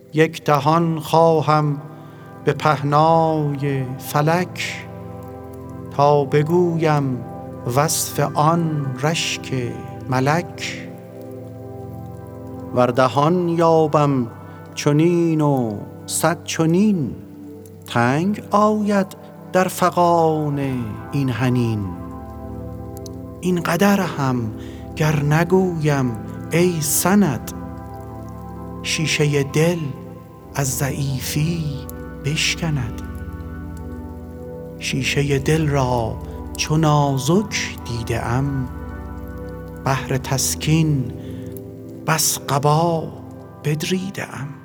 یک دهان خواهم به پهنای فلک، تا بگویم وصف آن رشک ملک. ور دهان یابم چنین و صد چنین، تنگ آید در فغان این حنین. این قدر هم گر نگویم ای سند، شیشه دل از ضعیفی بشکند. شیشه دل را چو نازک دیده ام، بهر تسکین بس قبا بدریده ام.